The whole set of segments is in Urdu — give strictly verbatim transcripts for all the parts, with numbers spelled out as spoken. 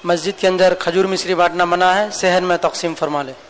مسجد کے اندر کھجور مصری بانٹنا منع ہے، صحن میں تقسیم فرما لے۔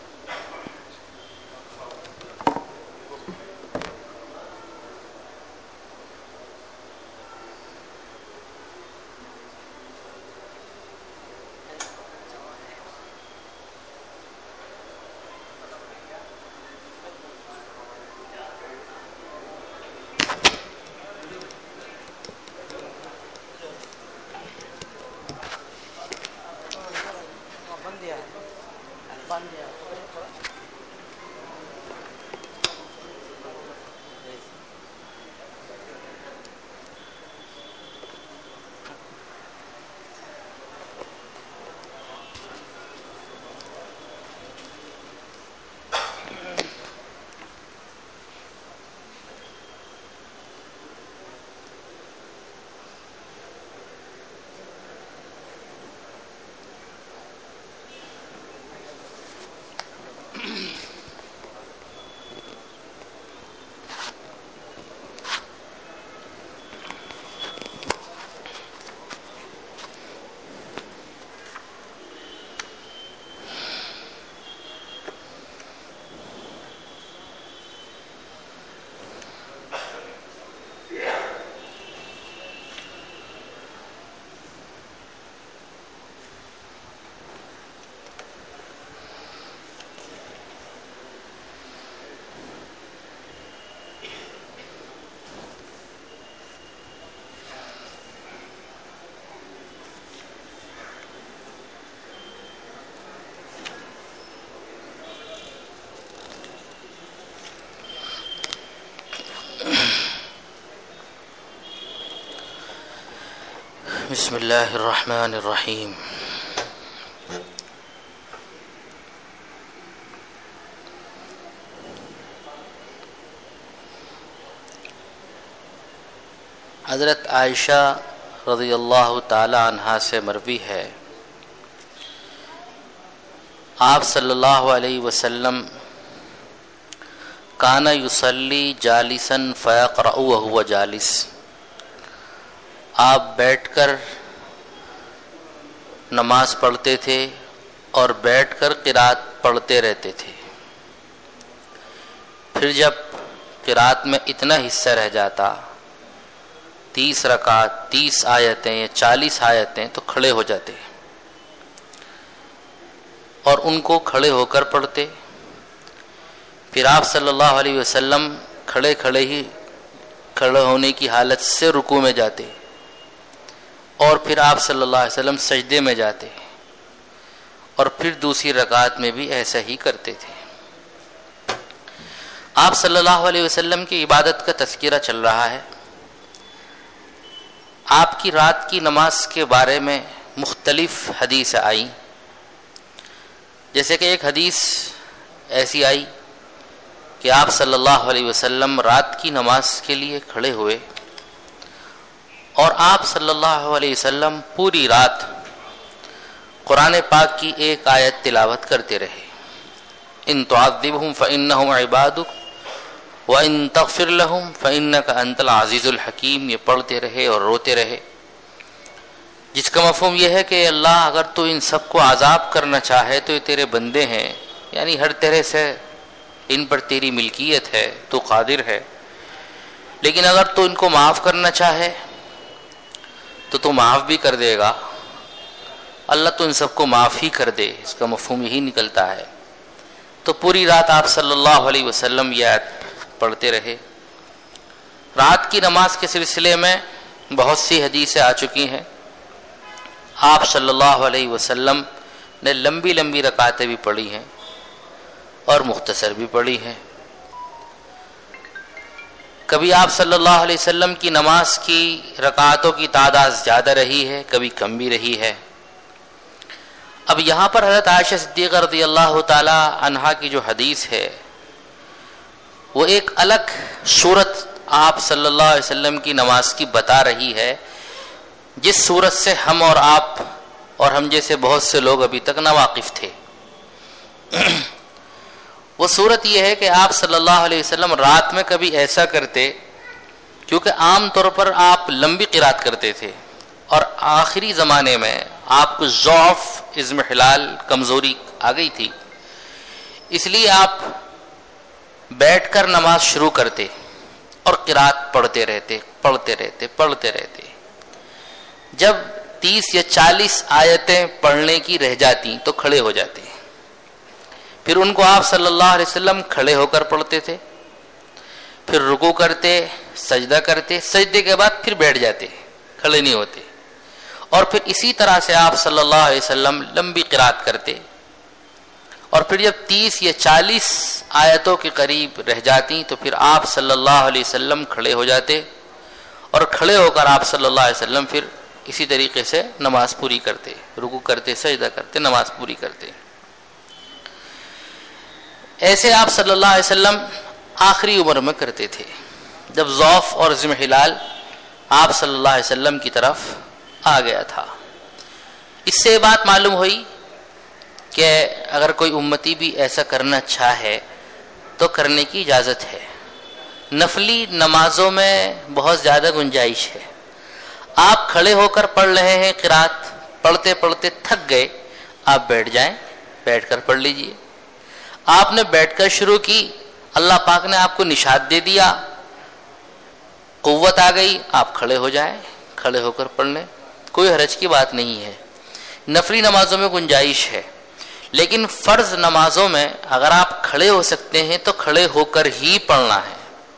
بسم اللہ الرحمن الرحیم۔ حضرت عائشہ رضی اللہ تعالی عنہا سے مروی ہے، آپ صلی اللہ علیہ وسلم کان یصلی جالسا فیقرأ وہو جالس، آپ بیٹھ کر نماز پڑھتے تھے اور بیٹھ کر قرات پڑھتے رہتے تھے، پھر جب قرات میں اتنا حصہ رہ جاتا، تیس رکعت، تیس آیتیں یا چالیس آیتیں، تو کھڑے ہو جاتے اور ان کو کھڑے ہو کر پڑھتے۔ پھر آپ صلی اللہ علیہ وسلم کھڑے کھڑے ہی کھڑے ہونے کی حالت سے رکوع میں جاتے، اور پھر آپ صلی اللہ علیہ وسلم سجدے میں جاتے، اور پھر دوسری رکعت میں بھی ایسا ہی کرتے تھے۔ آپ صلی اللہ علیہ وسلم کی عبادت کا تذکرہ چل رہا ہے۔ آپ کی رات کی نماز کے بارے میں مختلف حدیث آئی، جیسے کہ ایک حدیث ایسی آئی کہ آپ صلی اللہ علیہ وسلم رات کی نماز کے لیے کھڑے ہوئے اور آپ صلی اللہ علیہ وسلم پوری رات قرآن پاک کی ایک آیت تلاوت کرتے رہے، ان تعذبہم فإنہم عبادک وَإِن تغفر لَهُمْ فَإِنَّكَ أَنْتَ الْعَزِيزُ الْحَكِيمُ، یہ پڑھتے رہے اور روتے رہے، جس کا مفہوم یہ ہے کہ اللہ اگر تو ان سب کو عذاب کرنا چاہے تو یہ تیرے بندے ہیں، یعنی ہر طرح سے ان پر تیری ملکیت ہے، تو قادر ہے، لیکن اگر تو ان کو معاف کرنا چاہے تو تو معاف بھی کر دے گا، اللہ تو ان سب کو معاف ہی کر دے، اس کا مفہوم یہی نکلتا ہے۔ تو پوری رات آپ صلی اللہ علیہ وسلم یہ آیت پڑھتے رہے۔ رات کی نماز کے سلسلے میں بہت سی حدیثیں آ چکی ہیں، آپ صلی اللہ علیہ وسلم نے لمبی لمبی رکعتیں بھی پڑھی ہیں اور مختصر بھی پڑھی ہیں۔ کبھی آپ صلی اللہ علیہ وسلم کی نماز کی رکعتوں کی تعداد زیادہ رہی ہے، کبھی کم بھی رہی ہے۔ اب یہاں پر حضرت عائشہ صدیقہ رضی اللہ تعالی عنہا کی جو حدیث ہے وہ ایک الگ صورت آپ صلی اللہ علیہ وسلم کی نماز کی بتا رہی ہے، جس صورت سے ہم اور آپ اور ہم جیسے بہت سے لوگ ابھی تک ناواقف تھے۔ وہ صورت یہ ہے کہ آپ صلی اللہ علیہ وسلم رات میں کبھی ایسا کرتے، کیونکہ عام طور پر آپ لمبی قرات کرتے تھے، اور آخری زمانے میں آپ کو ضعف، عزم حلال، کمزوری آ گئی تھی، اس لیے آپ بیٹھ کر نماز شروع کرتے اور قرات پڑھتے رہتے پڑھتے رہتے پڑھتے رہتے جب تیس یا چالیس آیتیں پڑھنے کی رہ جاتی تو کھڑے ہو جاتے، پھر ان کو آپ صلی اللہ علیہ وسلم کھڑے ہو کر پڑھتے تھے، پھر رکوع کرتے، سجدہ کرتے، سجدے کے بعد پھر بیٹھ جاتے، کھڑے نہیں ہوتے، اور پھر اسی طرح سے آپ صلی اللہ علیہ وسلم لمبی قرات کرتے، اور پھر جب تیس یا چالیس آیتوں کے قریب رہ جاتی تو پھر آپ صلی اللہ علیہ وسلم کھڑے ہو جاتے، اور کھڑے ہو کر آپ صلی اللہ علیہ وسلم پھر اسی طریقے سے نماز پوری کرتے، رکوع کرتے، سجدہ کرتے، نماز پوری کرتے۔ ایسے آپ صلی اللہ علیہ وسلم آخری عمر میں کرتے تھے، جب ضعف اور عزم حلال آپ صلی اللہ علیہ وسلم کی طرف آ گیا تھا۔ اس سے بات معلوم ہوئی کہ اگر کوئی امتی بھی ایسا کرنا چاہے تو کرنے کی اجازت ہے۔ نفلی نمازوں میں بہت زیادہ گنجائش ہے۔ آپ کھڑے ہو کر پڑھ رہے ہیں قرات، پڑھتے پڑھتے تھک گئے، آپ بیٹھ جائیں، بیٹھ کر پڑھ لیجئے۔ آپ نے بیٹھ کر شروع کی، اللہ پاک نے آپ کو نشاط دے دیا، قوت آ گئی، آپ کھڑے ہو جائیں، کھڑے ہو کر پڑھ لیں، کوئی حرج کی بات نہیں ہے۔ نفلی نمازوں میں گنجائش ہے، لیکن فرض نمازوں میں اگر آپ کھڑے ہو سکتے ہیں تو کھڑے ہو کر ہی پڑھنا ہے۔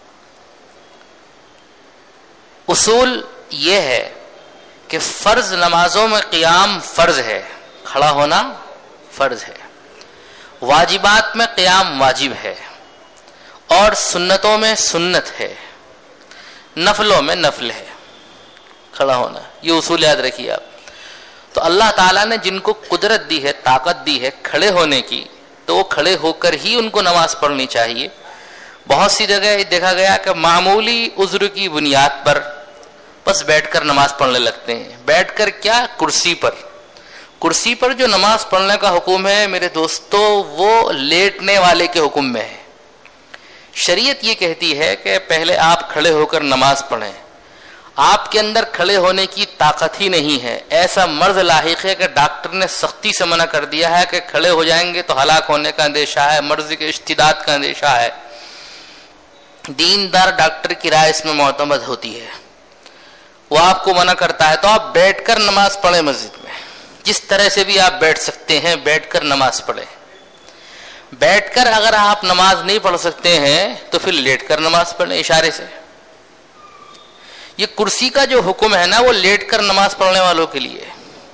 اصول یہ ہے کہ فرض نمازوں میں قیام فرض ہے، کھڑا ہونا فرض ہے، واجبات میں قیام واجب ہے، اور سنتوں میں سنت ہے، نفلوں میں نفل ہے کھڑا ہونا۔ یہ اصول یاد رکھیے آپ۔ تو اللہ تعالیٰ نے جن کو قدرت دی ہے، طاقت دی ہے کھڑے ہونے کی، تو وہ کھڑے ہو کر ہی ان کو نماز پڑھنی چاہیے۔ بہت سی جگہ دیکھا گیا کہ معمولی عذر کی بنیاد پر بس بیٹھ کر نماز پڑھنے لگتے ہیں۔ بیٹھ کر کیا؟ کرسی پر۔ کرسی پر جو نماز پڑھنے کا حکم ہے میرے دوستو، وہ لیٹنے والے کے حکم میں ہے۔ شریعت یہ کہتی ہے کہ پہلے آپ کھڑے ہو کر نماز پڑھیں۔ آپ کے اندر کھڑے ہونے کی طاقت ہی نہیں ہے، ایسا مرض لاحق ہے کہ ڈاکٹر نے سختی سے منع کر دیا ہے کہ کھڑے ہو جائیں گے تو ہلاک ہونے کا اندیشہ ہے، مرض کے اشتداد کا اندیشہ ہے۔ دیندار ڈاکٹر کی رائے اس میں معتمد ہوتی ہے، وہ آپ کو منع کرتا ہے تو آپ بیٹھ کر نماز پڑھیں مسجد میں، جس طرح سے بھی آپ بیٹھ سکتے ہیں بیٹھ کر نماز پڑھیں۔ بیٹھ کر اگر آپ نماز نہیں پڑھ سکتے ہیں تو پھر لیٹ کر نماز پڑھیں اشارے سے۔ یہ کرسی کا جو حکم ہے نا وہ لیٹ کر نماز پڑھنے والوں کے لیے۔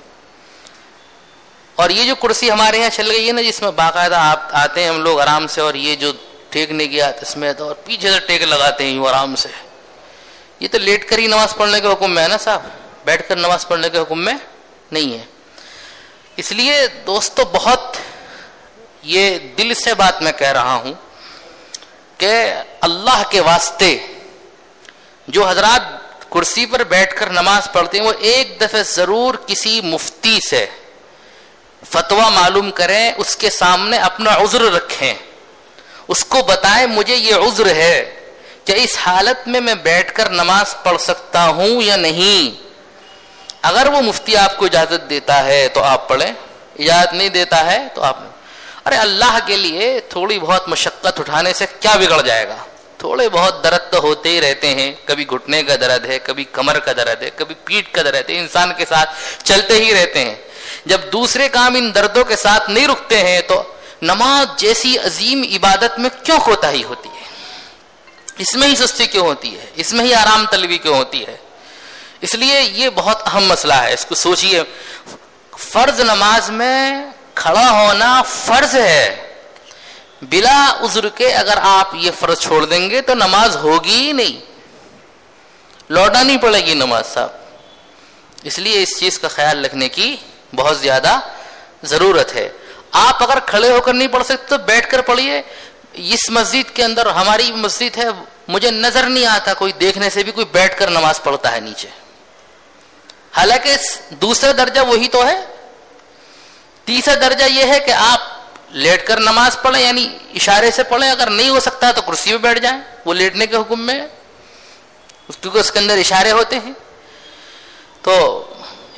اور یہ جو کرسی ہمارے یہاں چل گئی ہے نا، جس میں باقاعدہ آپ آتے ہیں ہم لوگ آرام سے، اور یہ جو ٹیکنے کی آت اس میں تو اور پیچھے سے ٹیک لگاتے ہیں یوں آرام سے، یہ تو لیٹ کر ہی نماز پڑھنے کے حکم میں ہے نا صاحب، بیٹھ کر نماز پڑھنے کے حکم میں نہیں ہے۔ اس لیے دوستو بہت یہ دل سے بات میں کہہ رہا ہوں کہ اللہ کے واسطے جو حضرات کرسی پر بیٹھ کر نماز پڑھتے ہیں وہ ایک دفعہ ضرور کسی مفتی سے فتویٰ معلوم کریں، اس کے سامنے اپنا عذر رکھیں، اس کو بتائیں مجھے یہ عذر ہے کہ اس حالت میں میں بیٹھ کر نماز پڑھ سکتا ہوں یا نہیں۔ اگر وہ مفتی آپ کو اجازت دیتا ہے تو آپ پڑھیں، اجازت نہیں دیتا ہے تو آپ نہیں۔ ارے اللہ کے لیے تھوڑی بہت مشقت اٹھانے سے کیا بگڑ جائے گا؟ تھوڑے بہت درد تو ہوتے ہی رہتے ہیں، کبھی گھٹنے کا درد ہے، کبھی کمر کا درد ہے، کبھی پیٹھ کا درد ہے، انسان کے ساتھ چلتے ہی رہتے ہیں۔ جب دوسرے کام ان دردوں کے ساتھ نہیں رکتے ہیں تو نماز جیسی عظیم عبادت میں کیوں کوتاہی ہوتی ہے؟ اس میں ہی سستی کیوں ہوتی ہے؟ اس میں ہی آرام طلبی کیوں ہوتی ہے؟ اس لیے یہ بہت اہم مسئلہ ہے، اس کو سوچئے۔ فرض نماز میں کھڑا ہونا فرض ہے، بلا عذر کے اگر آپ یہ فرض چھوڑ دیں گے تو نماز ہوگی ہی نہیں، لوٹا نہیں پڑے گی نماز صاحب۔ اس لیے اس چیز کا خیال رکھنے کی بہت زیادہ ضرورت ہے۔ آپ اگر کھڑے ہو کر نہیں پڑھ سکتے تو بیٹھ کر پڑھیے۔ اس مسجد کے اندر، ہماری مسجد ہے، مجھے نظر نہیں آتا کوئی دیکھنے سے بھی کوئی بیٹھ کر نماز پڑھتا ہے نیچے، حالانکہ دوسرا درجہ وہی تو ہے۔ تیسرا درجہ یہ ہے کہ آپ لیٹ کر نماز پڑھیں، یعنی اشارے سے پڑھیں، اگر نہیں ہو سکتا تو کرسی پہ بیٹھ جائیں، وہ لیٹنے کے حکم میں ہے کیونکہ اس کے اندر اشارے ہوتے ہیں۔ تو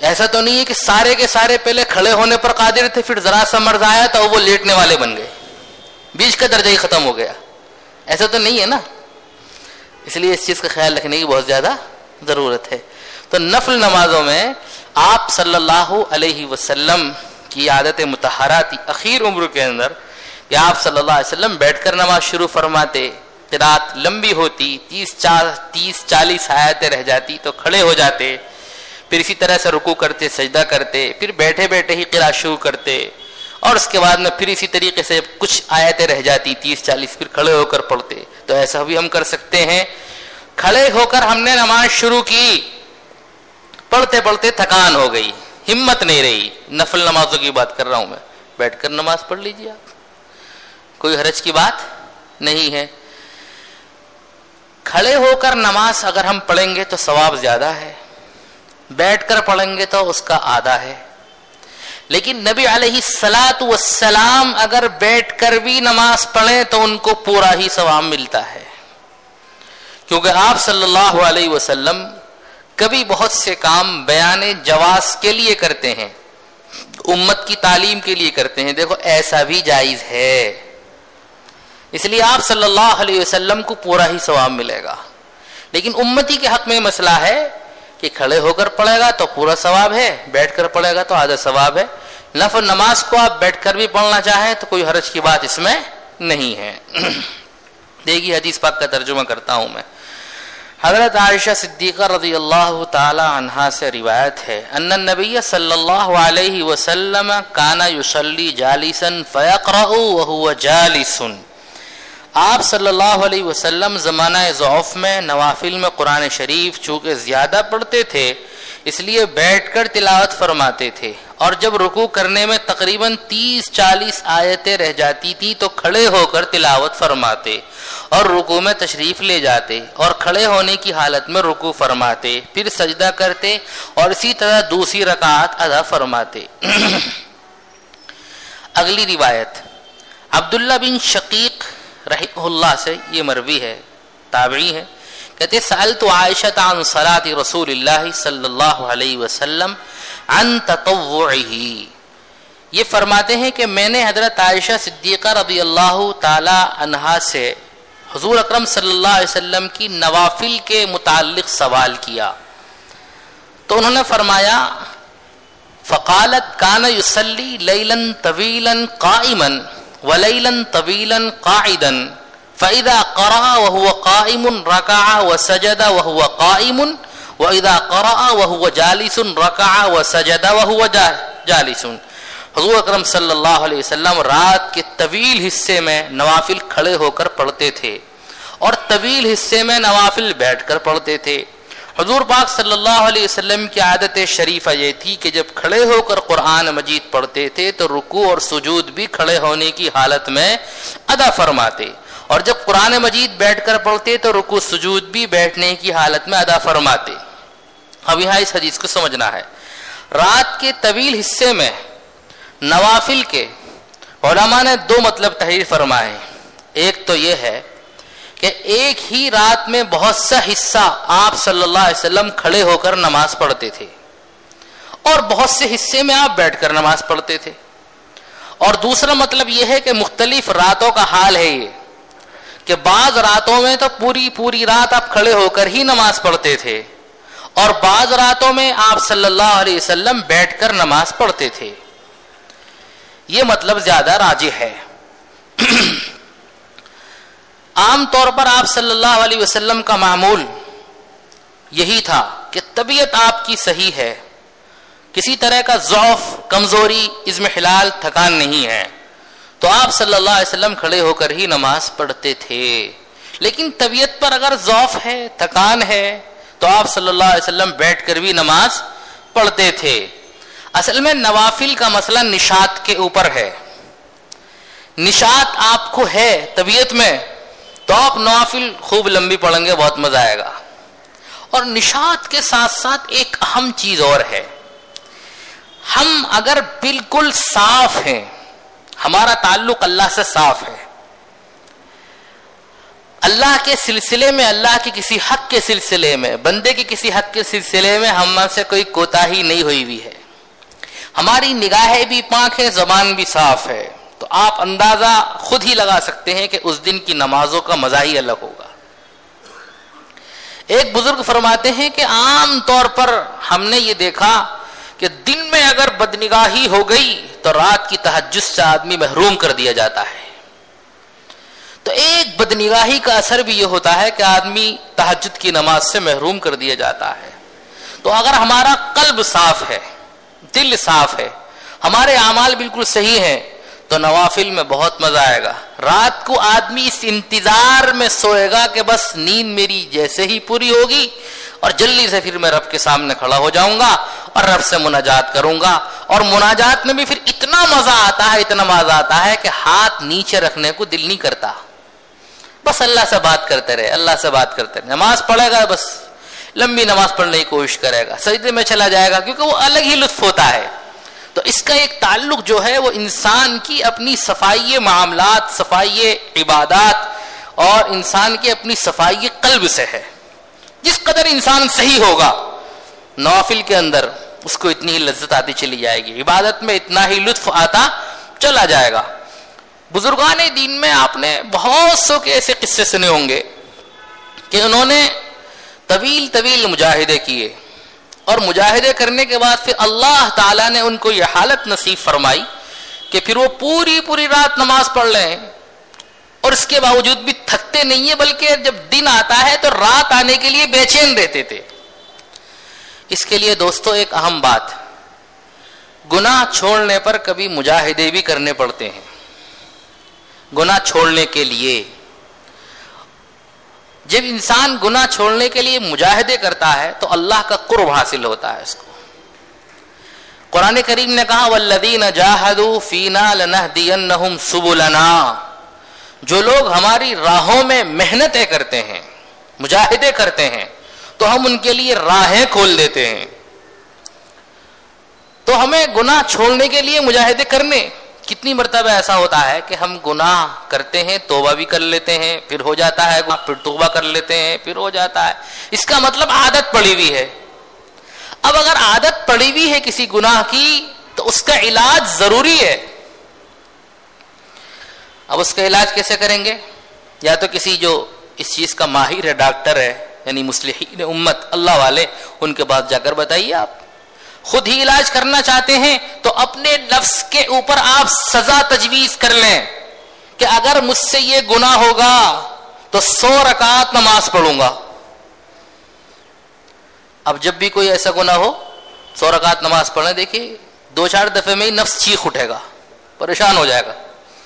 ایسا تو نہیں ہے کہ سارے کے سارے پہلے کھڑے ہونے پر قادر تھے، پھر ذرا سا مرض آیا تو وہ لیٹنے والے بن گئے، بیچ کا درجہ ہی ختم ہو گیا. ایسا تو نہیں ہے نا. اس لیے اس چیز کا خیال رکھنے کی بہت زیادہ ضرورت ہے. تو نفل نمازوں میں آپ صلی اللہ علیہ وسلم کی عادت مطہرہ تھی اخیر عمر کے اندر کہ آپ صلی اللہ علیہ وسلم بیٹھ کر نماز شروع فرماتے، قرات لمبی ہوتی، تیس چار تیس چالیس آیتیں رہ جاتی تو کھڑے ہو جاتے، پھر اسی طرح سے رکوع کرتے، سجدہ کرتے، پھر بیٹھے بیٹھے ہی قرات شروع کرتے، اور اس کے بعد میں پھر اسی طریقے سے کچھ آیتیں رہ جاتی تیس چالیس، پھر کھڑے ہو کر پڑھتے. تو ایسا بھی ہم کر سکتے ہیں. کھڑے ہو کر ہم نے نماز شروع کی، پڑھتے پڑھتے تھکان ہو گئی، ہمت نہیں رہی، نفل نمازوں کی بات کر رہا ہوں میں، بیٹھ کر نماز پڑھ لیجیے آپ، کوئی حرج کی بات نہیں ہے. کھڑے ہو کر نماز اگر ہم پڑھیں گے تو ثواب زیادہ ہے، بیٹھ کر پڑھیں گے تو اس کا آدھا ہے. لیکن نبی علیہ الصلاۃ والسلام اگر بیٹھ کر بھی نماز پڑھیں تو ان کو پورا ہی ثواب ملتا ہے، کیونکہ آپ صلی اللہ علیہ وسلم کبھی بہت سے کام بیان جواز کے لیے کرتے ہیں، امت کی تعلیم کے لیے کرتے ہیں. دیکھو ایسا بھی جائز ہے، اس لیے آپ صلی اللہ علیہ وسلم کو پورا ہی ثواب ملے گا. لیکن امتی کے حق میں مسئلہ ہے کہ کھڑے ہو کر پڑھے گا تو پورا ثواب ہے، بیٹھ کر پڑھے گا تو آدھا ثواب ہے. نفل نماز کو آپ بیٹھ کر بھی پڑھنا چاہیں تو کوئی حرج کی بات اس میں نہیں ہے. دیکھیے حدیث پاک کا ترجمہ کرتا ہوں میں. حضرت عائشہ صدیقہ رضی اللہ تعالی عنہا سے روایت ہے، ان النبی صلی اللہ علیہ وسلم کان یصلی جالسا فیقرأ وهو جالس. آپ صلی اللہ علیہ وسلم زمانہ ضعف میں نوافل میں قرآن شریف چونکہ زیادہ پڑھتے تھے اس لیے بیٹھ کر تلاوت فرماتے تھے، اور جب رکوع کرنے میں تقریباً تیس چالیس آیتیں رہ جاتی تھی تو کھڑے ہو کر تلاوت فرماتے اور رکوع میں تشریف لے جاتے اور کھڑے ہونے کی حالت میں رکوع فرماتے، پھر سجدہ کرتے اور اسی طرح دوسری رکعت ادا فرماتے. اگلی روایت عبداللہ بن شقیق رحمہ اللہ سے، یہ مروی ہے، تابعی ہے، کہتے سألت عائشہ عن صلاة رسول اللہ صلی اللہ علیہ وسلم عن تطوعہ. یہ فرماتے ہیں کہ میں نے حضرت عائشہ صدیقہ رضی اللہ تعالی عنہا سے حضور اکرم صلی اللہ علیہ وسلم کی نوافل کے متعلق سوال کیا تو انہوں نے فرمایا فقالت کان یصلی لیلا طویلا قائما ولیلا طویلا قاعدا فاذا قرأ وهو قائم ركع وسجد وهو قائم واذا قرأ وهو جالس ركع وسجد وهو جالس. حضور اکرم صلی اللہ علیہ وسلم رات کے طویل حصے میں نوافل کھڑے ہو کر پڑھتے تھے اور طویل حصے میں نوافل بیٹھ کر پڑھتے تھے. حضور پاک صلی اللہ علیہ وسلم کی عادت شریفہ یہ تھی کہ جب کھڑے ہو کر قرآن مجید پڑھتے تھے تو رکوع اور سجود بھی کھڑے ہونے کی حالت میں ادا فرماتے، اور جب قرآن مجید بیٹھ کر پڑھتے تو رکوع سجود بھی بیٹھنے کی حالت میں ادا فرماتے. اب یہاں اس حدیث کو سمجھنا ہے. رات کے طویل حصے میں نوافل کے علماء نے دو مطلب تحریر فرمائے. ایک تو یہ ہے کہ ایک ہی رات میں بہت سا حصہ آپ صلی اللہ علیہ وسلم کھڑے ہو کر نماز پڑھتے تھے اور بہت سے حصے میں آپ بیٹھ کر نماز پڑھتے تھے. اور دوسرا مطلب یہ ہے کہ مختلف راتوں کا حال ہے یہ کہ بعض راتوں میں تو پوری پوری رات آپ کھڑے ہو کر ہی نماز پڑھتے تھے اور بعض راتوں میں آپ صلی اللہ علیہ وسلم بیٹھ کر نماز پڑھتے تھے. یہ مطلب زیادہ راجح ہے. عام طور پر آپ صلی اللہ علیہ وسلم کا معمول یہی تھا کہ طبیعت آپ کی صحیح ہے، کسی طرح کا ضعف، کمزوری، اضمحلال، تھکان نہیں ہے، تو آپ صلی اللہ علیہ وسلم کھڑے ہو کر ہی نماز پڑھتے تھے. لیکن طبیعت پر اگر ضعف ہے، تھکان ہے، تو آپ صلی اللہ علیہ وسلم بیٹھ کر بھی نماز پڑھتے تھے. اصل میں نوافل کا مسئلہ نشاط کے اوپر ہے. نشاط آپ کو ہے طبیعت میں تو آپ نوافل خوب لمبی پڑھیں گے، بہت مزہ آئے گا. اور نشاط کے ساتھ ساتھ ایک اہم چیز اور ہے، ہم اگر بالکل صاف ہیں، ہمارا تعلق اللہ سے صاف ہے، اللہ کے سلسلے میں، اللہ کے کسی حق کے سلسلے میں، بندے کے کسی حق کے سلسلے میں ہم سے کوئی کوتاہی نہیں ہوئی ہوئی ہے. ہماری نگاہیں بھی پاک ہے، زبان بھی صاف ہے. تو آپ اندازہ خود ہی لگا سکتے ہیں کہ اس دن کی نمازوں کا مزہ ہی الگ ہوگا. ایک بزرگ فرماتے ہیں کہ عام طور پر ہم نے یہ دیکھا کہ دن میں اگر بدنگاہی ہو گئی تو رات کی تہجد سے آدمی محروم کر دیا جاتا ہے. تو ایک بدنگاہی کا اثر بھی یہ ہوتا ہے کہ آدمی تہجد کی نماز سے محروم کر دیا جاتا ہے. تو اگر ہمارا قلب صاف ہے، دل صاف ہے، ہمارے اعمال بالکل صحیح ہیں، تو نوافل میں بہت مزہ آئے گا. رات کو آدمی اس انتظار میں سوئے گا کہ بس نیند میری جیسے ہی پوری ہوگی اور جلدی سے پھر میں رب کے سامنے کھڑا ہو جاؤں گا اور رب سے مناجات کروں گا. اور مناجات میں بھی پھر اتنا مزہ آتا ہے، اتنا مزہ آتا ہے کہ ہاتھ نیچے رکھنے کو دل نہیں کرتا. بس اللہ سے بات کرتے رہے، اللہ سے بات کرتے رہے. نماز پڑھے گا، بس لمبی نماز پڑھنے کی کوشش کرے گا، سجدے میں چلا جائے گا، کیونکہ وہ الگ ہی لطف ہوتا ہے. تو اس کا ایک تعلق جو ہے وہ انسان کی اپنی صفائی معاملات، صفائی عبادات اور انسان کی اپنی صفائی قلب سے ہے. جس قدر انسان صحیح ہوگا نوافل کے اندر، اس کو اتنی ہی لذت آتی چلی جائے گی، عبادت میں اتنا ہی لطف آتا چلا جائے گا. بزرگان دین میں آپ نے بہت سو کے ایسے قصے سنے ہوں گے کہ انہوں نے طویل طویل مجاہدے کیے، اور مجاہدے کرنے کے بعد پھر اللہ تعالیٰ نے ان کو یہ حالت نصیب فرمائی کہ پھر وہ پوری پوری رات نماز پڑھ رہے ہیں اور اس کے باوجود بھی تھکتے نہیں ہیں، بلکہ جب دن آتا ہے تو رات آنے کے لیے بے چین رہتے تھے. اس کے لیے دوستو ایک اہم بات، گناہ چھوڑنے پر کبھی مجاہدے بھی کرنے پڑتے ہیں. گناہ چھوڑنے کے لیے جب انسان گناہ چھوڑنے کے لیے مجاہدے کرتا ہے تو اللہ کا قرب حاصل ہوتا ہے اس کو. قرآن کریم نے کہا والذین جاہدوا فینا لنہدینہم سبلنا، جو لوگ ہماری راہوں میں محنتیں کرتے ہیں، مجاہدے کرتے ہیں، تو ہم ان کے لیے راہیں کھول دیتے ہیں. تو ہمیں گناہ چھوڑنے کے لیے مجاہدے کرنے. کتنی مرتبہ ایسا ہوتا ہے کہ ہم گناہ کرتے ہیں، توبہ بھی کر لیتے ہیں، پھر ہو جاتا ہے، پھر توبہ کر لیتے ہیں، پھر ہو جاتا ہے. اس کا مطلب عادت پڑی ہوئی ہے. اب اگر عادت پڑی ہوئی ہے کسی گناہ کی تو اس کا علاج ضروری ہے. اب اس کا علاج کیسے کریں گے؟ یا تو کسی جو اس چیز کا ماہر ہے، ڈاکٹر ہے، یعنی مصلحین امت اللہ والے، ان کے پاس جا کر بتائیے. آپ خود ہی علاج کرنا چاہتے ہیں تو اپنے نفس کے اوپر آپ سزا تجویز کر لیں کہ اگر مجھ سے یہ گناہ ہوگا تو سو رکعت نماز پڑھوں گا. اب جب بھی کوئی ایسا گناہ ہو سو رکعت نماز پڑھیں، دیکھیے دو چار دفعے میں ہی نفس چیخ اٹھے گا، پریشان ہو جائے گا.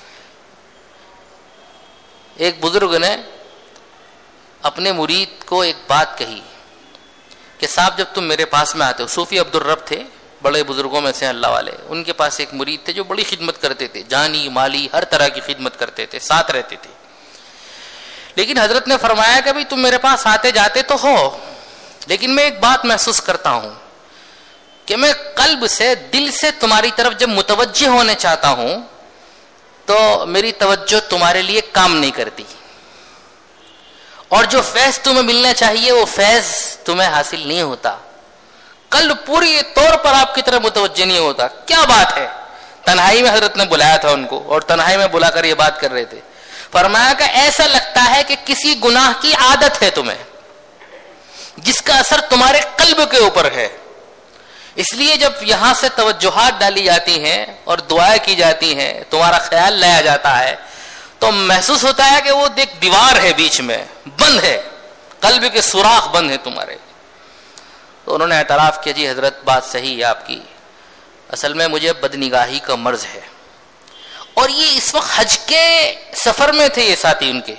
ایک بزرگ نے اپنے مرید کو ایک بات کہی کہ صاحب جب تم میرے پاس میں آتے ہو، صوفی عبد الرب تھے، بڑے بزرگوں میں سے اللہ والے، ان کے پاس ایک مرید تھے جو بڑی خدمت کرتے تھے، جانی مالی ہر طرح کی خدمت کرتے تھے، ساتھ رہتے تھے. لیکن حضرت نے فرمایا کہ بھئی تم میرے پاس آتے جاتے تو ہو، لیکن میں ایک بات محسوس کرتا ہوں کہ میں قلب سے، دل سے تمہاری طرف جب متوجہ ہونے چاہتا ہوں تو میری توجہ تمہارے لیے کام نہیں کرتی، اور جو فیض تمہیں ملنا چاہیے وہ فیض تمہیں حاصل نہیں ہوتا. قلب پوری طور پر آپ کی طرف متوجہ نہیں ہوتا. کیا بات ہے؟ تنہائی میں حضرت نے بلایا تھا ان کو، اور تنہائی میں بلا کر یہ بات کر رہے تھے. فرمایا کہ ایسا لگتا ہے کہ کسی گناہ کی عادت ہے تمہیں، جس کا اثر تمہارے قلب کے اوپر ہے. اس لیے جب یہاں سے توجہات ڈالی جاتی ہیں اور دعائیں کی جاتی ہیں، تمہارا خیال لایا جاتا ہے، تو محسوس ہوتا ہے کہ وہ ایک دیوار ہے بیچ میں، بند ہے، قلب کے سوراخ بند ہے تمہارے. تو انہوں نے اعتراف کیا جی حضرت بات صحیح ہے آپ کی، اصل میں مجھے بدنگاہی کا مرض ہے. اور یہ اس وقت حج کے سفر میں تھے یہ ساتھی ان کے،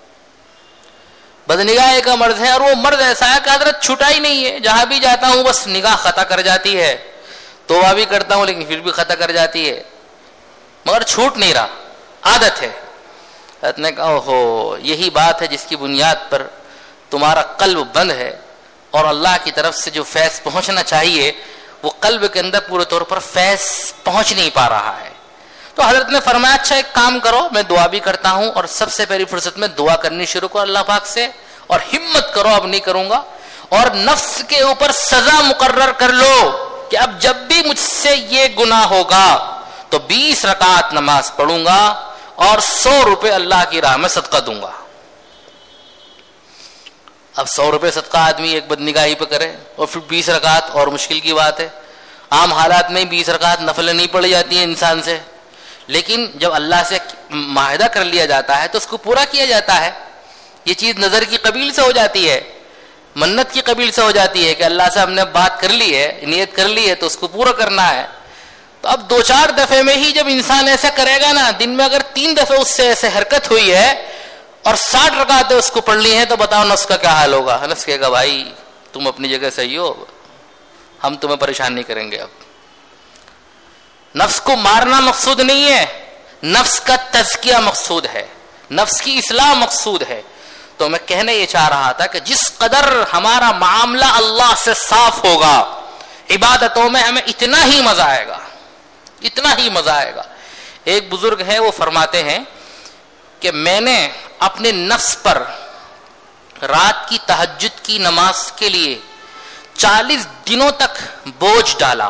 بدنگاہی کا مرض ہے، اور وہ مرض ایسا ہے کہ حضرت چھوٹا ہی نہیں ہے، جہاں بھی جاتا ہوں بس نگاہ خطا کر جاتی ہے، توبہ بھی کرتا ہوں لیکن پھر بھی خطا کر جاتی ہے، مگر چھوٹ نہیں رہا، عادت ہے. حضرت نے کہا اوہو یہی بات ہے جس کی بنیاد پر تمہارا قلب بند ہے، اور اللہ کی طرف سے جو فیض پہنچنا چاہیے وہ قلب کے اندر پورے طور پر فیض پہنچ نہیں پا رہا ہے. تو حضرت نے فرمایا اچھا ایک کام کرو، میں دعا بھی کرتا ہوں اور سب سے پہلی فرصت میں دعا کرنی شروع کرو اللہ پاک سے، اور ہمت کرو اب نہیں کروں گا، اور نفس کے اوپر سزا مقرر کر لو کہ اب جب بھی مجھ سے یہ گناہ ہوگا تو بیس رکعت نماز پڑھوں گا اور سو روپے اللہ کی راہ میں صدقہ دوں گا۔ اب سو روپے صدقہ آدمی ایک بدنگاہی پہ کرے اور پھر بیس رکعت، اور مشکل کی بات ہے، عام حالات میں بیس رکعت نفل نہیں پڑھی جاتی ہیں انسان سے، لیکن جب اللہ سے معاہدہ کر لیا جاتا ہے تو اس کو پورا کیا جاتا ہے۔ یہ چیز نظر کی قبیل سے ہو جاتی ہے، منت کی قبیل سے ہو جاتی ہے کہ اللہ سے ہم نے بات کر لی ہے، نیت کر لی ہے تو اس کو پورا کرنا ہے۔ تو اب دو چار دفعے میں ہی جب انسان ایسا کرے گا نا، دن میں اگر تین دفعے اس سے ایسے حرکت ہوئی ہے اور ساٹھ رکعتیں اس کو پڑھ لی ہیں، تو بتاؤ نفس کا کیا حال ہوگا؟ نفس کہے گا بھائی تم اپنی جگہ صحیح ہو، ہم تمہیں پریشان نہیں کریں گے۔ اب نفس کو مارنا مقصود نہیں ہے، نفس کا تزکیہ مقصود ہے، نفس کی اصلاح مقصود ہے۔ تو میں کہنے یہ چاہ رہا تھا کہ جس قدر ہمارا معاملہ اللہ سے صاف ہوگا، عبادتوں میں ہمیں اتنا ہی مزہ آئے گا، اتنا ہی مزہ آئے گا۔ ایک بزرگ ہیں وہ فرماتے ہیں کہ میں نے اپنے نفس پر رات کی تہجد کی نماز کے لیے چالیس دنوں تک بوجھ ڈالا،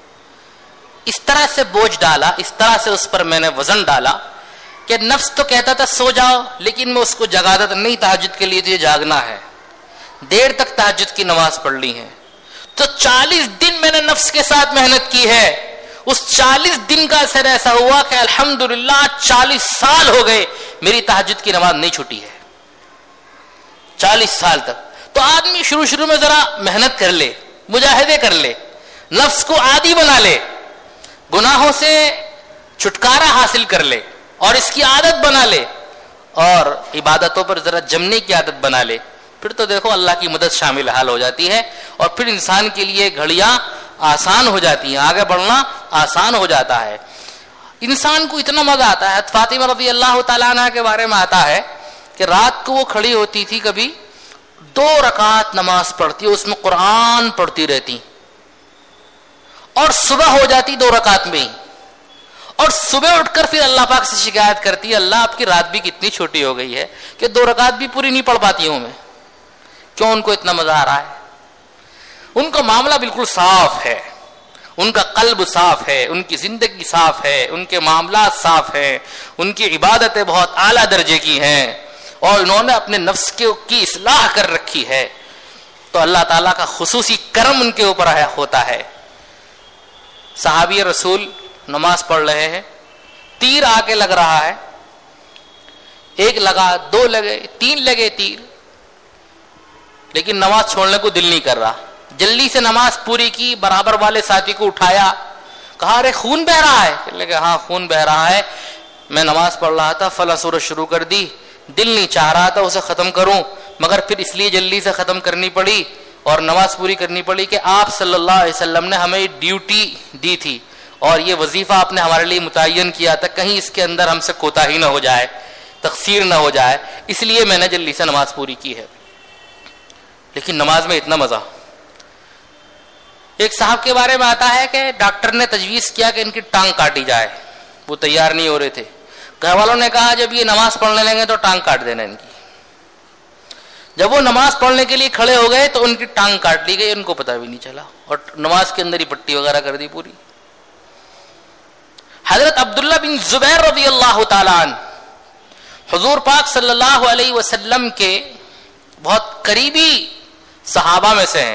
اس طرح سے بوجھ ڈالا، اس طرح سے اس پر میں نے وزن ڈالا کہ نفس تو کہتا تھا سو جاؤ، لیکن میں اس کو جگاتا تھا نہیں تہجد کے لیے تجھے جاگنا ہے، دیر تک تہجد کی نماز پڑھ لی ہے۔ تو چالیس دن میں نے نفس کے ساتھ محنت کی ہے، اس چالیس دن کا اثر ایسا ہوا کہ الحمدللہ چالیس سال ہو گئے میری تہجد کی نماز نہیں چھوٹی ہے، چالیس سال تک۔ تو آدمی شروع شروع میں ذرا محنت کر لے، مجاہدے کر لے، نفس کو عادی بنا لے، گناہوں سے چھٹکارا حاصل کر لے اور اس کی عادت بنا لے، اور عبادتوں پر ذرا جمنے کی عادت بنا لے، پھر تو دیکھو اللہ کی مدد شامل حال ہو جاتی ہے، اور پھر انسان کے لیے گھڑیاں آسان ہو جاتی ہیں، آگے بڑھنا آسان ہو جاتا ہے۔ انسان کو اتنا مزہ آتا ہے، فاطمہ رضی اللہ تعالیٰ عنہ کے بارے میں آتا ہے کہ رات کو وہ کھڑی ہوتی تھی، کبھی دو رکعت نماز پڑھتی، اس میں قرآن پڑھتی رہتی، اور صبح ہو جاتی دو رکعت میں ہی، اور صبح اٹھ کر پھر اللہ پاک سے شکایت کرتی، اللہ آپ کی رات بھی کتنی چھوٹی ہو گئی ہے کہ دو رکعت بھی پوری نہیں پڑھ پاتی ہوں میں، کیوں ان کو اتنا مزہ آ رہا ہے؟ ان کا معاملہ بالکل صاف ہے، ان کا قلب صاف ہے، ان کی زندگی صاف ہے، ان کے معاملات صاف ہیں، ان کی عبادتیں بہت اعلیٰ درجے کی ہیں، اور انہوں نے اپنے نفس کی اصلاح کر رکھی ہے، تو اللہ تعالیٰ کا خصوصی کرم ان کے اوپر ہوتا ہے۔ صحابی رسول نماز پڑھ رہے ہیں، تیر آ کے لگ رہا ہے، ایک لگا، دو لگے، تین لگے تیر، لیکن نماز چھوڑنے کو دل نہیں کر رہا، جلدی سے نماز پوری کی، برابر والے ساتھی کو اٹھایا، کہا ارے خون بہ رہا ہے، کہ ہاں خون بہ رہا ہے، میں نماز پڑھ رہا تھا، فلاں سورت شروع کر دی، دل نہیں چاہ رہا تھا اسے ختم کروں، مگر پھر اس لیے جلدی سے ختم کرنی پڑی اور نماز پوری کرنی پڑی کہ آپ صلی اللہ علیہ وسلم نے ہمیں ڈیوٹی دی تھی اور یہ وظیفہ آپ نے ہمارے لیے متعین کیا تھا، کہیں اس کے اندر ہم سے کوتاہی نہ ہو جائے، تقصیر نہ ہو جائے، اس لیے میں نے جلدی سے نماز پوری کی ہے۔ لیکن نماز میں اتنا مزہ۔ ایک صاحب کے بارے میں آتا ہے کہ ڈاکٹر نے تجویز کیا کہ ان کی ٹانگ کاٹی جائے، وہ تیار نہیں ہو رہے تھے، گھر والوں نے کہا جب یہ نماز پڑھنے لگیں تو ٹانگ کاٹ دینا ان کی۔ جب وہ نماز پڑھنے کے لیے کھڑے ہو گئے تو ان کی ٹانگ کاٹ لی گئی، ان کو پتہ بھی نہیں چلا، اور نماز کے اندر ہی پٹی وغیرہ کر دی پوری۔ حضرت عبداللہ بن زبیر رضی اللہ تعالیٰ عنہ حضور پاک صلی اللہ علیہ وسلم کے بہت قریبی صحابہ میں سے ہیں۔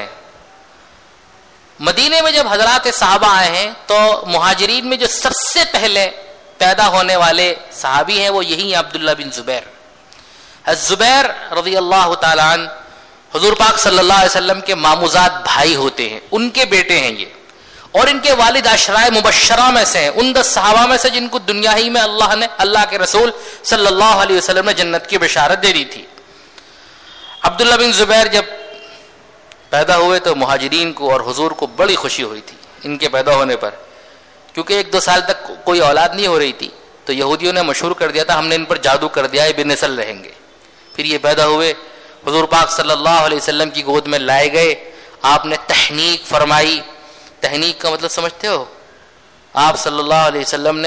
مدینے میں جب حضرات صحابہ آئے ہیں تو مہاجرین میں جو سب سے پہلے پیدا ہونے والے صحابی ہیں وہ یہی ہیں عبداللہ بن زبیر۔ زبیر رضی اللہ تعالیٰ عنہ حضور پاک صلی اللہ علیہ وسلم کے ماموزاد بھائی ہوتے ہیں، ان کے بیٹے ہیں یہ، اور ان کے والد عشرائے مبشرہ میں سے ہیں، ان دس صحابہ میں سے جن کو دنیا ہی میں اللہ نے اللہ کے رسول صلی اللہ علیہ وسلم نے جنت کی بشارت دے دی تھی۔ عبداللہ بن زبیر جب پیدا ہوئے تو مہاجرین کو اور حضور کو بڑی خوشی ہوئی تھی ان کے پیدا ہونے پر، کیونکہ ایک دو سال تک کوئی اولاد نہیں ہو رہی تھی، تو یہودیوں نے مشہور کر دیا تھا ہم نے ان پر جادو کر دیا ہے، بے نسل رہیں گے۔ پھر یہ پیدا ہوئے، حضور پاک صلی اللہ علیہ وسلم کی گود میں لائے گئے، آپ نے تحنیک فرمائی۔ تحنیک کا مطلب سمجھتے ہو؟ آپ صلی اللہ علیہ وسلم نے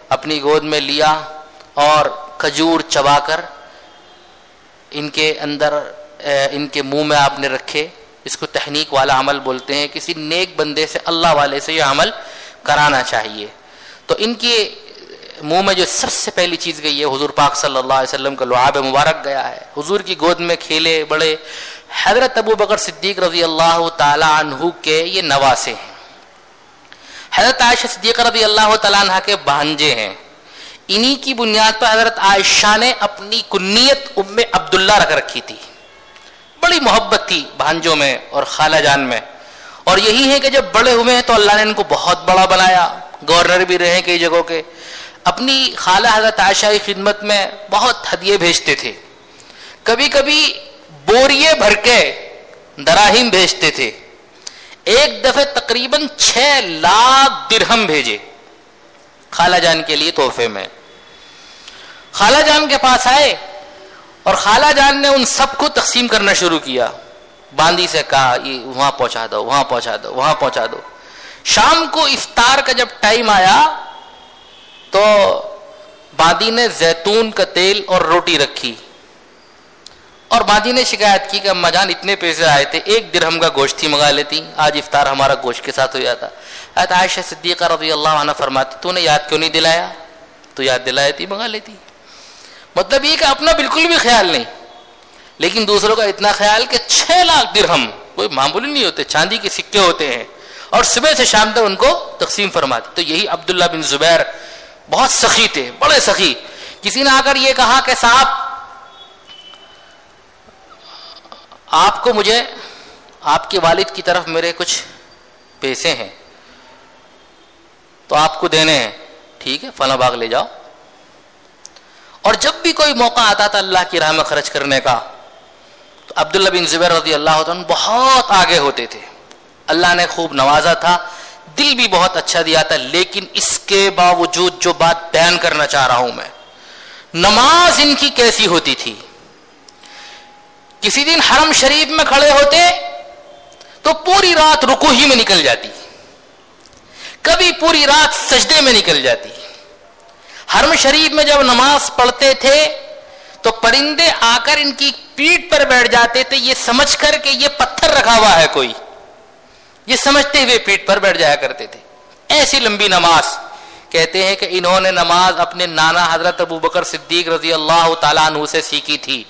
اپنی گود میں لیا اور کھجور چبا کر ان کے اندر ان کے منہ میں آپ نے رکھے. اس کو تحنیک والا عمل بولتے ہیں. کسی نیک بندے سے, اللہ والے سے یہ عمل کرانا چاہیے. تو ان کی منہ میں جو سب سے پہلی چیز گئی ہے حضور پاک صلی اللہ علیہ وسلم کا لعاب مبارک گیا ہے. حضور کی گود میں کھیلے بڑے حضرت ابو بکر صدیق رضی اللہ تعالی عنہ کے یہ نواسے ہیں. حضرت عائشہ صدیقہ رضی اللہ تعالیٰ عنہ کے بھانجے ہیں. انہی کی بنیاد پر حضرت عائشہ نے اپنی کنیت ام عبداللہ رکھ رکھی تھی. بڑی محبت تھی بھانجوں میں اور خالہ جان میں. اور یہی ہے کہ جب بڑے ہوئے ہیں تو اللہ نے ان کو بہت بڑا بنایا, گورنر بھی رہے کئی جگہوں کے. اپنی خالہ حضرت عائشہ کی خدمت میں بہت ہدیے بھیجتے تھے. کبھی کبھی بوریے بھر کے دراہیم بھیجتے تھے. ایک دفعہ تقریباً چھ لاکھ درہم بھیجے خالہ جان کے لیے تحفے میں. خالہ جان کے پاس آئے اور خالہ جان نے ان سب کو تقسیم کرنا شروع کیا. باندی سے کہا یہ وہاں پہنچا دو, وہاں پہنچا دو, وہاں پہنچا دو. شام کو افطار کا جب ٹائم آیا تو باندی نے زیتون کا تیل اور روٹی رکھی اور باندی نے شکایت کی کہ اما جان اتنے پیسے آئے تھے, ایک درہم کا گوشت ہی منگا لیتی, آج افطار ہمارا گوشت کے ساتھ ہو جاتا. حضرت عائشہ صدیقہ رضی اللہ عنہ فرماتی تو نے یاد کیوں نہیں دلایا, تو یاد دلائی تھی منگا لیتی. مطلب یہ کہ اپنا بالکل بھی خیال نہیں, لیکن دوسروں کا اتنا خیال کہ چھ لاکھ درہم کوئی معمولی نہیں ہوتے, چاندی کے سکے ہوتے ہیں, اور صبح سے شام تک ان کو تقسیم فرماتی. تو یہی عبداللہ بن زبیر بہت سخی تھے, بڑے سخی. کسی نے آ کر یہ کہا کہ صاحب آپ کو مجھے آپ کے والد کی طرف میرے کچھ پیسے ہیں تو آپ کو دینے ہیں, ٹھیک ہے فلاں باغ لے جاؤ. اور جب بھی کوئی موقع آتا تھا اللہ کی راہ میں خرچ کرنے کا تو عبداللہ بن زبیر رضی اللہ عنہ بہت آگے ہوتے تھے. اللہ نے خوب نوازا تھا, دل بھی بہت اچھا دیا تھا. لیکن اس کے باوجود جو بات بیان کرنا چاہ رہا ہوں میں, نماز ان کی کیسی ہوتی تھی. کسی دن حرم شریف میں کھڑے ہوتے تو پوری رات رکوع ہی میں نکل جاتی, کبھی پوری رات سجدے میں نکل جاتی. حرم شریف میں جب نماز پڑھتے تھے تو پرندے آ کر ان کی پیٹھ پر بیٹھ جاتے تھے, یہ سمجھ کر کہ یہ پتھر رکھا ہوا ہے کوئی, یہ سمجھتے ہوئے پیٹھ پر بیٹھ جایا کرتے تھے. ایسی لمبی نماز. کہتے ہیں کہ انہوں نے نماز اپنے نانا حضرت ابو بکر صدیق رضی اللہ تعالیٰ عنہ سے سیکھی تھی,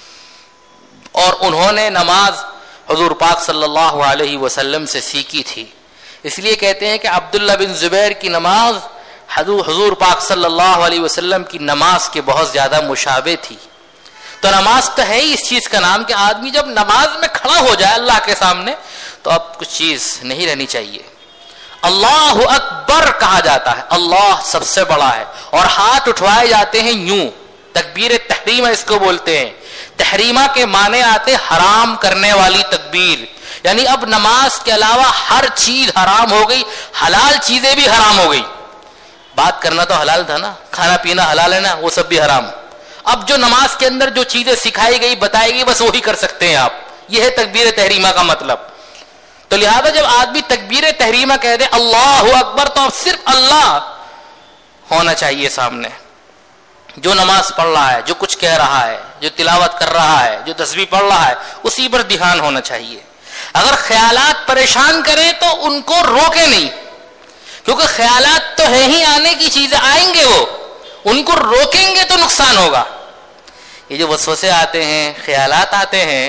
اور انہوں نے نماز حضور پاک صلی اللہ علیہ وسلم سے سیکھی تھی. اس لیے کہتے ہیں کہ عبداللہ بن زبیر کی نماز حضور پاک صلی اللہ علیہ وسلم کی نماز کے بہت زیادہ مشابہ تھی. تو نماز تو ہے ہی اس چیز کا نام کہ آدمی جب نماز میں کھڑا ہو جائے اللہ کے سامنے تو اب کچھ چیز نہیں رہنی چاہیے. اللہ اکبر کہا جاتا ہے, اللہ سب سے بڑا ہے, اور ہاتھ اٹھوائے جاتے ہیں یوں, تکبیر تحریمہ اس کو بولتے ہیں. تحریمہ کے معنی آتے حرام کرنے والی تکبیر, یعنی اب نماز کے علاوہ ہر چیز حرام ہو گئی, حلال چیزیں بھی حرام ہو گئی. بات کرنا تو حلال تھا نا, کھانا پینا حلال ہے نا, وہ سب بھی حرام. اب جو نماز کے اندر جو چیزیں سکھائی گئی بتائی گئی بس وہی کر سکتے ہیں آپ, یہ ہے تکبیر تحریمہ کا مطلب. تو لہذا جب آدمی تکبیر تحریمہ کہہ دے اللہ اکبر تو اب صرف اللہ ہونا چاہیے سامنے. جو نماز پڑھ رہا ہے, جو کچھ کہہ رہا ہے, جو تلاوت کر رہا ہے, جو تسبیح پڑھ رہا ہے, اسی پر دھیان ہونا چاہیے. اگر خیالات پریشان کریں تو ان کو روکے نہیں, کیونکہ خیالات تو ہے ہی, آنے کی چیزیں آئیں گے, وہ ان کو روکیں گے تو نقصان ہوگا. یہ جو وسوسے آتے ہیں, خیالات آتے ہیں,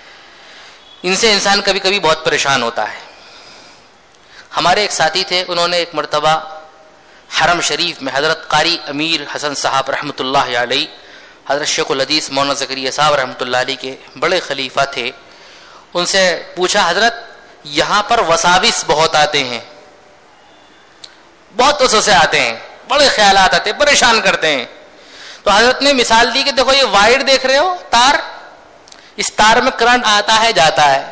ان سے انسان کبھی کبھی بہت پریشان ہوتا ہے. ہمارے ایک ساتھی تھے, انہوں نے ایک مرتبہ حرم شریف میں حضرت قاری امیر حسن صاحب رحمۃ اللہ علیہ, حضرت شیخ الحدیث مولانا زکریا صاحب رحمۃ اللہ علیہ کے بڑے خلیفہ تھے, ان سے پوچھا حضرت یہاں پر وساوس بہت آتے ہیں, بہت وسوسے آتے ہیں, بڑے خیالات آتے ہیں, پریشان کرتے ہیں. تو حضرت نے مثال دی کہ دیکھو یہ وائر دیکھ رہے ہو, تار, اس تار میں کرنٹ آتا ہے جاتا ہے,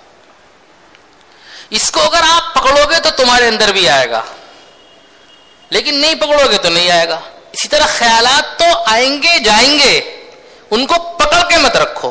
اس کو اگر آپ پکڑو گے تو تمہارے اندر بھی آئے گا, لیکن نہیں پکڑو گے تو نہیں آئے گا. اسی طرح خیالات تو آئیں گے جائیں گے, ان کو پکڑ کے مت رکھو,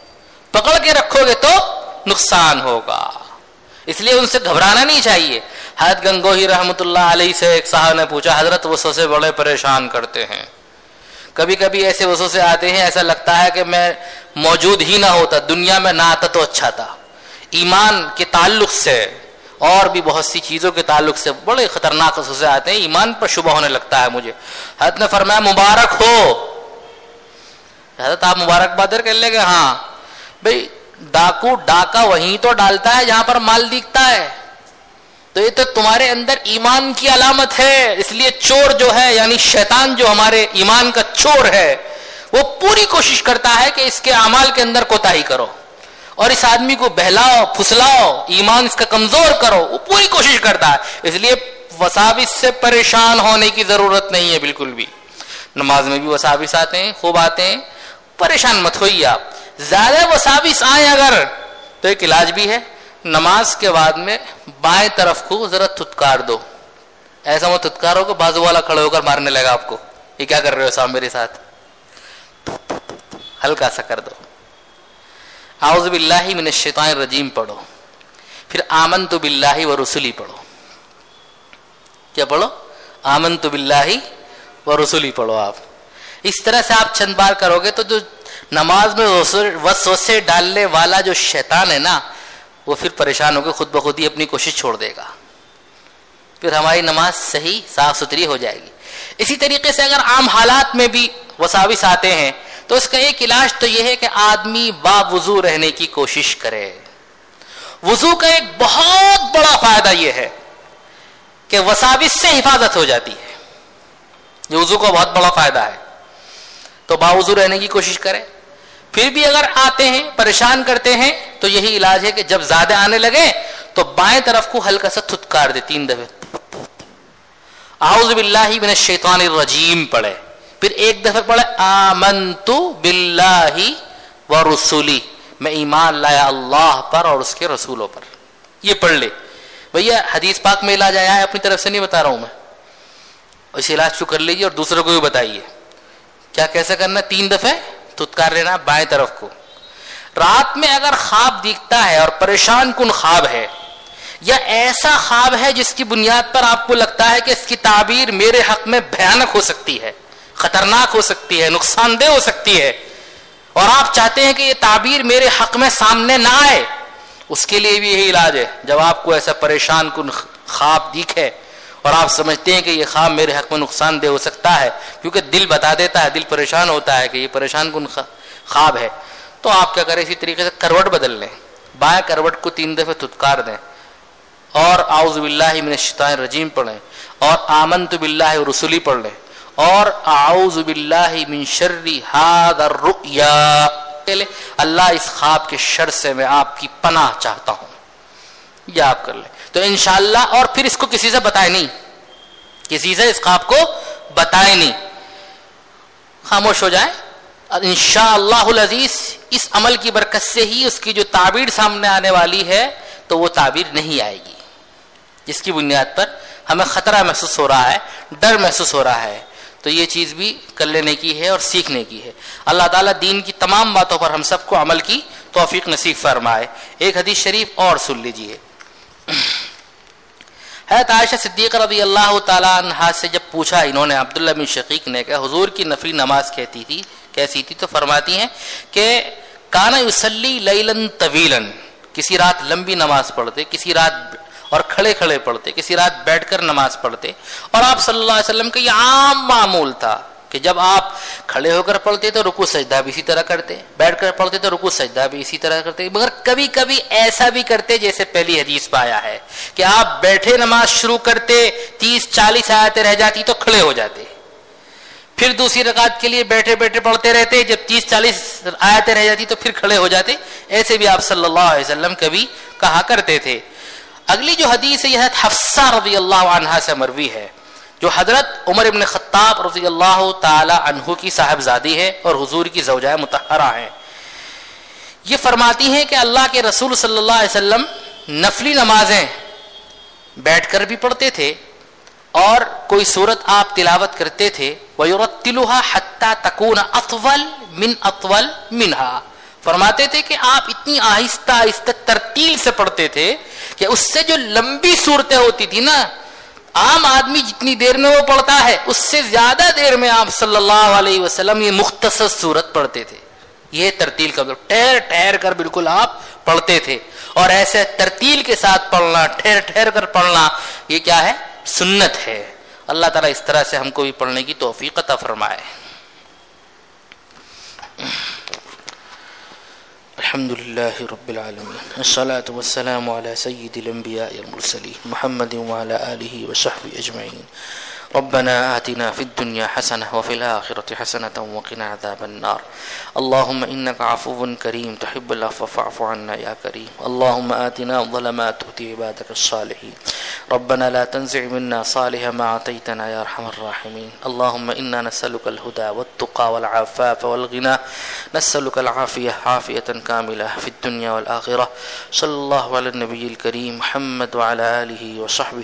پکڑ کے رکھو گے تو نقصان ہوگا. اس لیے ان سے گھبرانا نہیں چاہیے. حضرت گنگوہی رحمۃ اللہ علیہ سے ایک صاحب نے پوچھا حضرت وسوسے بڑے پریشان کرتے ہیں, کبھی کبھی ایسے وسوسے آتے ہیں ایسا لگتا ہے کہ میں موجود ہی نہ ہوتا, دنیا میں نہ آتا تو اچھا تھا. ایمان کے تعلق سے اور بھی بہت سی چیزوں کے تعلق سے بڑے خطرناک وسوسے آتے ہیں, ایمان پر شبہ ہونے لگتا ہے مجھے. حضرت نے فرمایا مبارک ہو. حضرت آپ مبارکباد کر لیں گے؟ ہاں بھئی ڈاکو ڈاکہ وہیں تو ڈالتا ہے جہاں پر مال دکھتا ہے, تو یہ تو تمہارے اندر ایمان کی علامت ہے. اس لیے چور جو ہے یعنی شیطان جو ہمارے ایمان کا چور ہے وہ پوری کوشش کرتا ہے کہ اس کے اعمال کے اندر کوتاہی کرو اور اس آدمی کو بہلاؤ پھسلاؤ, ایمان اس کا کمزور کرو, وہ پوری کوشش کرتا ہے. اس لیے وساوس سے پریشان ہونے کی ضرورت نہیں ہے بالکل بھی. نماز میں بھی وساوس آتے ہیں, خوب آتے ہیں, پریشان مت ہوئیے آپ. زیادہ وساوس آئیں اگر تو ایک علاج بھی ہے, نماز کے بعد میں بائیں طرف کو ذرا تھتکار دو. ایسا وہ تھتکارو کہ بازو والا کھڑے ہو کر مارنے لگا آپ کو, یہ کیا کر رہے ہو صاحب میرے ساتھ, ہلکا سا کر دو. اعوذ باللہ من الشیطان الرجیم پڑھو, پھر آمنت باللہ ورسلی پڑھو. کیا پڑھو؟ آمنت باللہ ورسلی پڑھو. آپ اس طرح سے آپ چند بار کرو گے تو جو نماز میں وسوسے ڈالنے والا جو شیطان ہے نا وہ پھر پریشان ہو کے خود بخود ہی اپنی کوشش چھوڑ دے گا, پھر ہماری نماز صحیح صاف ستھری ہو جائے گی. اسی طریقے سے اگر عام حالات میں بھی وساوس آتے ہیں تو اس کا ایک علاج تو یہ ہے کہ آدمی با وضو رہنے کی کوشش کرے. وضو کا ایک بہت بڑا فائدہ یہ ہے کہ وساوس سے حفاظت ہو جاتی ہے. یہ وضو کا بہت بڑا فائدہ ہے, تو با وضو رہنے کی کوشش کرے. پھر بھی اگر آتے ہیں پریشان کرتے ہیں تو یہی علاج ہے کہ جب زیادہ آنے لگے تو بائیں طرف کو ہلکا سا تھتکار دے تین دفعے, اعوذ باللہ من الشیطان الرجیم پڑھے, پھر ایک دفعہ پڑھے آمنت باللہ ورسلی, میں ایمان لایا اللہ پر اور اس کے رسولوں پر. یہ پڑھ لے بھیا. حدیث پاک میں علاج آیا ہے, اپنی طرف سے نہیں بتا رہا ہوں میں. اس علاج کو کر لیجیے اور دوسروں کو بھی بتائیے. کیا کیسے کرنا؟ تین دفعے تھتکار لینا بائیں طرف کو. رات میں اگر خواب دیکھتا ہے اور پریشان کن خواب ہے یا ایسا خواب ہے جس کی بنیاد پر آپ کو لگتا ہے کہ اس کی تعبیر میرے حق میں بھیانک ہو سکتی ہے, خطرناک ہو سکتی ہے, نقصان دہ ہو سکتی ہے, اور آپ چاہتے ہیں کہ یہ تعبیر میرے حق میں سامنے نہ آئے, اس کے لیے بھی یہی علاج ہے. جب آپ کو ایسا پریشان کن خواب دیکھے اور آپ سمجھتے ہیں کہ یہ خواب میرے حق میں نقصان دہ ہو سکتا ہے, کیونکہ دل بتا دیتا ہے, دل پریشان ہوتا ہے کہ یہ پریشان کن خواب ہے, تو آپ کیا کریں, اسی طریقے سے کروٹ بدل لیں, بائیں کروٹ کو تین دفعے تھتکار دیں اور اعوذ باللہ من الشیطان الرجیم پڑھیں اور آمنت باللہ ورسلی پڑھ لیں اور اعوذ باللہ من شر ھذا الرؤیا, اللہ اس خواب کے شر سے میں آپ کی پناہ چاہتا ہوں. یہ آپ کر لیں تو انشاءاللہ. اور پھر اس کو کسی سے بتائے نہیں, کسی سے اس خواب کو بتائے نہیں, خاموش ہو جائے. انشاءاللہ العزیز اس عمل کی برکت سے ہی اس کی جو تعبیر سامنے آنے والی ہے تو وہ تعبیر نہیں آئے گی جس کی بنیاد پر ہمیں خطرہ محسوس ہو رہا ہے, ڈر محسوس ہو رہا ہے. تو یہ چیز بھی کر لینے کی ہے اور سیکھنے کی ہے. اللہ تعالیٰ دین کی تمام باتوں پر ہم سب کو عمل کی توفیق نصیب فرمائے. ایک حدیث شریف اور سن لیجئے. حضرت عائشہ صدیقہ رضی اللہ تعالیٰ عنہا سے جب پوچھا انہوں نے, عبداللہ بن شقیق نے, کہ حضور کی نفلی نماز کہتی تھی کیسی تھی, تو فرماتی ہیں کہ کانا یصلی لیلا طویلا, کسی رات لمبی نماز پڑھتے, کسی رات اور کھڑے کھڑے پڑھتے, کسی رات بیٹھ کر نماز پڑھتے. اور آپ صلی اللہ علیہ وسلم کا یہ عام معمول تھا کہ جب آپ کھڑے ہو کر پڑھتے تو رکوع سجدہ بھی اسی طرح کرتے, بیٹھ کر پڑھتے تو رکوع سجدہ بھی اسی طرح کرتے, مگر کبھی کبھی ایسا بھی کرتے جیسے پہلی حدیث میں آیا ہے کہ آپ بیٹھے نماز شروع کرتے, تیس چالیس آیتیں رہ جاتی تو کھڑے ہو جاتے, پھر دوسری رکعت کے لیے بیٹھے بیٹھے پڑھتے رہتے, جب تیس چالیس آیتیں رہ جاتی تو پھر کھڑے ہو جاتے. ایسے بھی آپ صلی اللہ علیہ وسلم کبھی کہا کرتے تھے. اگلی جو حدیث ہے یہ حضرت حفصہ رضی اللہ عنہا سے مروی ہے, جو حضرت عمر ابن خطاب رضی اللہ تعالی عنہ کی صاحبزادی ہے اور حضور کی زوجہ مطہرہ ہیں. یہ فرماتی ہیں کہ اللہ کے رسول صلی اللہ علیہ وسلم نفلی نمازیں بیٹھ کر بھی پڑھتے تھے اور کوئی سورت آپ تلاوت کرتے تھے, وَيُرَتِّلُهَا حَتَّى تَكُونَ أَطْوَلْ مِنْ أَطْوَلْ مِنْهَا, فرماتے تھے کہ آپ اتنی آہستہ آہستہ ترتیل سے پڑھتے تھے کہ اس سے جو لمبی صورتیں ہوتی تھی نا، عام آدمی جتنی دیر میں وہ پڑھتا ہے اس سے زیادہ دیر میں آپ صلی اللہ علیہ وسلم یہ مختصر صورت پڑھتے تھے. یہ ترتیل کا مطلب ٹھہر ٹھہر کر بالکل آپ پڑھتے تھے. اور ایسے ترتیل کے ساتھ پڑھنا، ٹھہر ٹھہر کر پڑھنا، یہ کیا ہے؟ سنت ہے. اللہ تعالیٰ اس طرح سے ہم کو بھی پڑھنے کی توفیق عطا فرمائے. الحمد لله رب العالمين، الصلاة والسلام على سيد الأنبياء والمرسلين محمد وعلى آله وصحبه أجمعين. ربنا آتنا في الدنيا حسنة وفي الآخرة حسنة وقنا عذاب النار. اللهم إنك عفو كريم تحب العفو فاعف عنا يا كريم. اللهم آتنا أفضل ما تؤتي عبادك الصالحين. ربنا لا تنزع منا صالح ما أعطيتنا يا أرحم الراحمين. اللهم إنا نسألك الهدى والتقى والعفاف والغنى، نسألك العافية عافية كاملة في الدنيا والآخرة. صلى الله على النبي الكريم محمد وعلى آله وصحبه